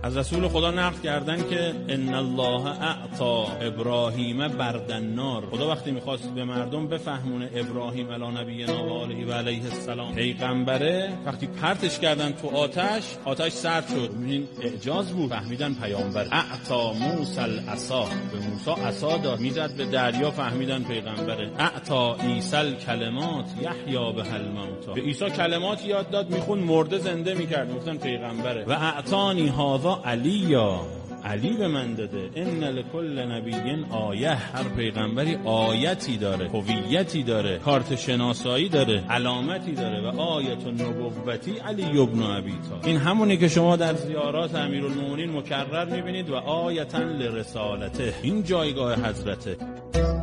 از رسول خدا نقل کردن که ان الله اعطا ابراهیم بردالنار. خدا وقتی میخواست به مردم بفهمونه ابراهیم علی نبینا و آله و علیه السلام پیغمبره، وقتی پرتش کردن تو آتش سرد شد. این اعجاز بود، فهمیدن پیامبر. اعطا موسی العصا، به موسی عصا داد، میزد به دریا، فهمیدن پیغمبره. اعطا عیسی الکلمات یحیی بها الموتى، به عیسی کلمات یاد داد، میخون مرده زنده میکرد، گفتن پیغمبره. و اعطانی هذا علی به من داده. ان لکل نبی آیه، هر پیغمبری آیتی داره، هویتی داره، کارت شناسایی داره، علامتی داره. و آیت النبوتی علی ابن ابی طالب، این همونی که شما در زیارات امیرالمومنین مکرر میبینید. و آیتا لرسالته، این جایگاه حضرته.